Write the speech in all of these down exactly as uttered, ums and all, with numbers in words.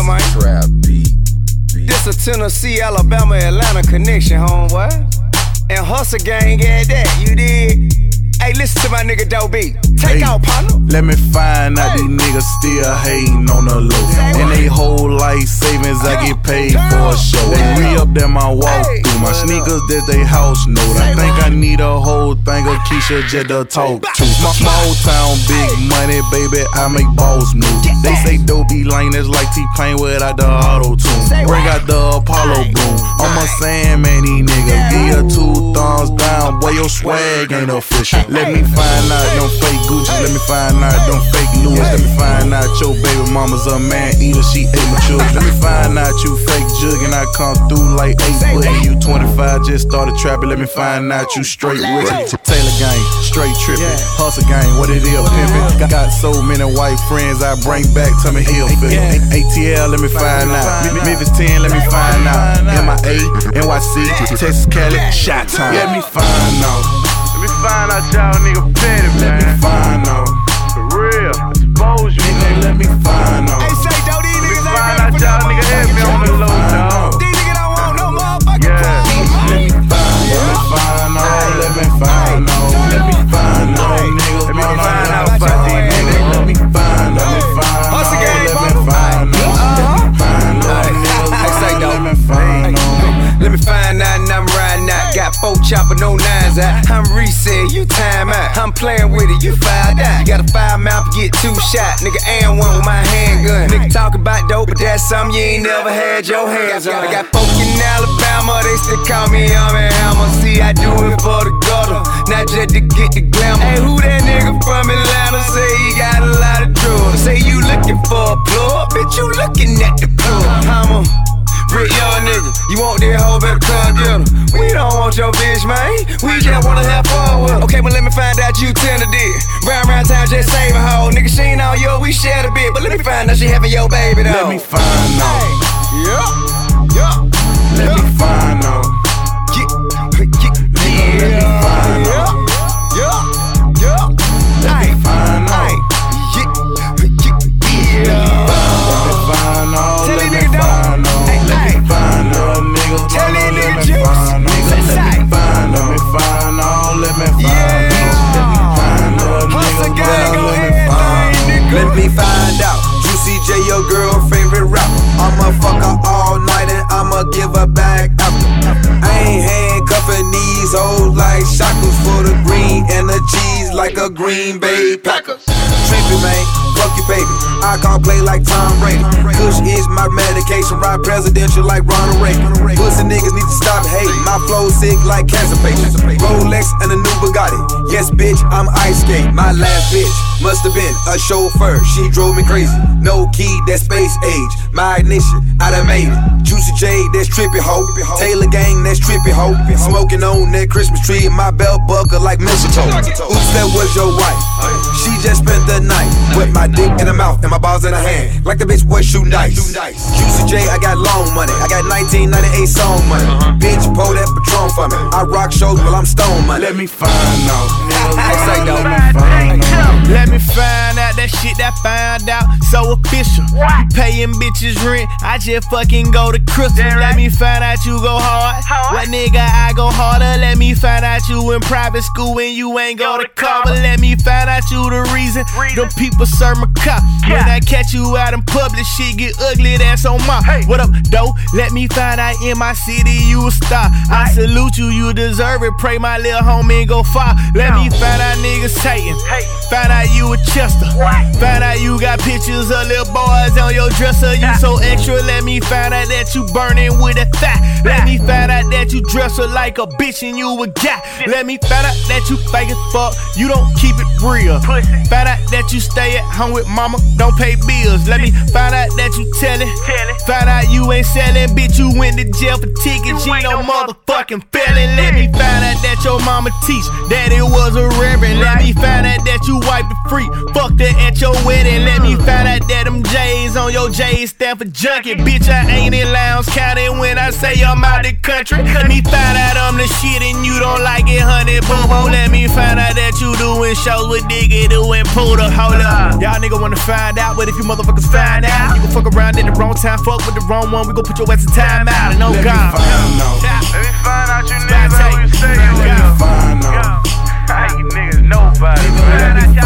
man. Trap beat. This a Tennessee, Alabama, Atlanta connection, homeboy. And Hustle Gang at that, you dig? Hey, listen to my nigga Doe B. Take hey, out, partner. Let me find out hey. These niggas still hating on the low. Hey, and they whole life savings, I get paid for a show. They re-up that my walk hey. through. My sneakers, that they house note. I think I need a whole thing of Keisha Jet to talk to. My small town, big money, baby, I make balls move. They say Doe B lane is like T-Pain without the auto-tune. Bring out the Apollo boom. I'm a Sandman, these niggas. Give you two thumbs down, boy, your swag ain't official. Let me find out them fake Gucci. Let me find out them fake Louis. Let me find out your baby mama's a man eater. She ate my children. Let me find out you fake jug and I come through like eight foot and you twenty-five. Just started trapping. Let me find out you straight with it. Taylor gang, straight tripping. Hustle gang, what it is, pimpin'. Got so many white friends I bring back to me hill fit. A T L, let me find out. Memphis ten, let me find out. M I A, N Y C, Texas, Cali, Shot Time. Let me find out. Let me find out y'all nigga petty, man. Let me find out. For real. Expose you, nigga. Let me find out. Hey, say, though, these niggas ain't find out y'all nigga heavy on the low, dog. These niggas don't want no motherfucking yeah. problem. Let me find, let me find out. Let me find out. Let me find out, niggas. Let me find out about these niggas. Let me find out. Let me find out. Hustle gang, let me find out. Find out, niggas. Hey, say, though. Let me find out. Let me find out and I'm riding out. Got four chopper, no nines out. I'm reset, you time out. I'm playing with it, you fired out. You got a five mouth, get two shot. Nigga, and one with my handgun. Nigga talk about dope, but that's something you ain't never had your hands on. I got folk in Alabama, they still call me Army Hammer. See, I do it for the gutter, not just to get the glamour. Hey, who that nigga from Atlanta? Say he got a lot of drugs. Say you looking for a plug, bitch, you looking at the plug. I'm a rich young nigga, you want that hoe, better come get her. We don't want your bitch, man, we just wanna have fun with her. Okay, well let me find out you tender did. Round round town just saving hoe. Nigga, she ain't all yo, we shared a bit. But let me find out she having your baby though. Let me find out. Yeah, yeah. Let me find out. Yeah, yeah, yeah. Let me find out. Yeah, yeah. Let me find out. Yeah, yeah, yeah. Let me find out. Let me find out. Find out, nigga. Tell these niggas juice. Let me find out. Let me find out. Let me find out. Hustle gang, go ahead, let me find out. Juicy J, your girl favorite rapper. I'ma fuck her all night and I'ma give her back after. I ain't handcuffing these hoes like shackles for the green and the cheese like a Green Bay Packers. Trippy, man, fuck you, baby. I call play like Tom Brady. Kush is my medication, ride presidential like Ronald Reagan. Pussy niggas need to stop hating. My flow sick like cancer patients. Rolex and a new Bugatti. Yes, bitch, I'm ice skate. My last bitch must have been a chauffeur. She drove me crazy. No key, that's space age. My ignition, I done made it. Juicy J, that's trippy ho. Taylor gang, that's trippy ho. Smoking on that Christmas tree. My belt buckle like mistletoe. Oops, that was your wife. She just spent the night with my dick in her mouth and my balls in her hand, like the bitch was shooting dice. Juicy J, I got long money. I got nineteen ninety-eight song money. Uh-huh. Bitch, pour that Patron for me. I rock shows while I'm stone money. Let me find out. Let me find out. Let me find out that shit that found out so official. You paying bitches rent, I just fucking go to Crystal. Let me find out you go hard. What nigga I go harder? Let me find out you in private school when you ain't go to cover. Let me find out you the reason them people serve my cop. When I catch you out in public, shit get ugly, that's on my. What up, though? Let me find out in my city you a star. I salute you, you deserve it. Pray my little homie go far. Let me find out niggas hating. Find out you a Chester. Find out you got pictures of little boys on your dresser. You so extra. Let me find out that you burning with a thigh. Let me find out that you dress her like a bitch and you a guy. Let me find out that you fake as fuck. You don't keep it real. Find out that you stay at home with mama, don't pay bills. Let me find out that you tellin'. Find out you ain't selling, bitch. You went to jail for tickets. You no motherfucking felon. Let me find out that your mama teach that it was a reverend. Let me find out that you wiped the free. Fucked her at your wedding. Let me find out that them J's on your O J stand for junkie. Bitch, I ain't in Lowndes County when I say I'm out the country. Let me find out I'm the shit and you don't like it, honey, boo boo. Let me find out that you doing shows with Diggy doing Poodle. Hold up, y'all nigga wanna find out, but if you motherfuckers find out, you gon' fuck around in the wrong time, fuck with the wrong one. We gon' put your ass in time out and no gone. Let me find out you niggas how you say you is. I ain't niggas nobody. Let me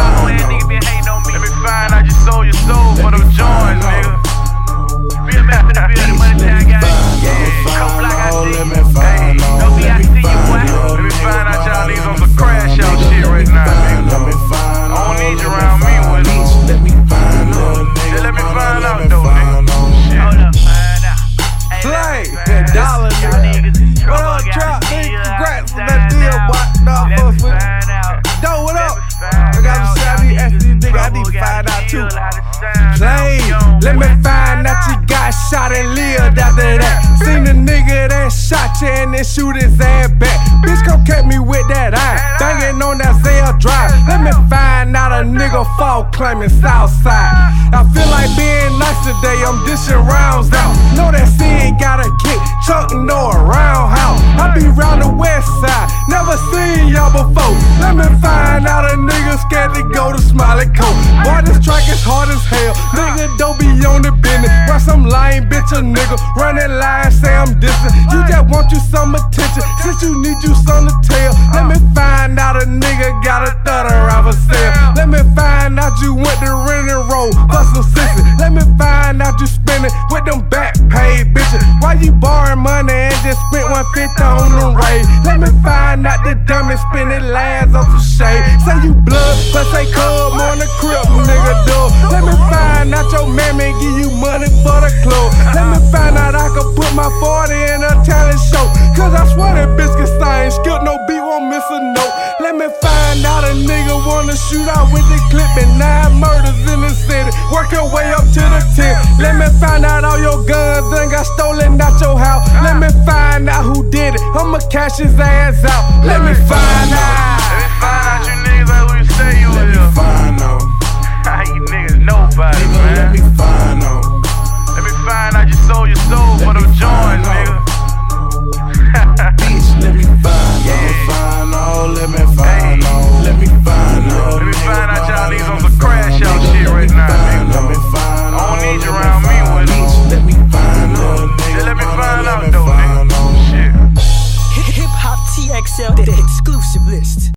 find out you sold your soul for them joints, nigga. Feel me after the building, money time, guys. Coke like I see. Hey, don't be I see you, boy. Let me find out y'all niggas on some crash out shit right now, nigga. I don't need you around me with them. Just let me find out though, nigga. Hold up, find out. Play that dollar, nigga. What up, Trap? Congrats on that deal, boy. Nah, fuck with it. Yo, what up? I got to shout these ass these niggas. I need to find out too. Play, let me find out you got shot and lived after that. Seen the nigga that shot you and then shoot his ass back. Bitch, come catch me with that eye, banging on that Zell Drive. Let me find out a nigga fall claiming Southside. I feel like being nice today, I'm dishing rounds out. Know that scene got a kick, Chuck no around house. I be round the west side, never seen y'all before. Let me find out a nigga scared to go to Smiley Coast. Boy, this track is hard as hell, nigga don't be on the business. Why some lying bitch a nigga running line, say I'm distant. You just want you some attention, since you need you something to tell. Let me find out a nigga got a thunder out of sale. Let me find out you went to rent and roll for some sixes. Let me find out you spending with them back paid bitches. Why you borrowing money and just spent one fifty on them raid? Let me find out the dummy spending lands on some shade. Say you blood, but say come on the crib, nigga dog. Let me find out your mammy give you money for the club. Let me find out I can put my forty in a talent show. Cause I swear that bitch can sing, skip no beat, won't miss a note. Let me find out a nigga wanna shoot out with the clip and nine murders in the city. Work your way up to the tent. Let me find out all your guns done got stolen out your house. Let me find out who did it, I'ma cash his ass out. Let me find out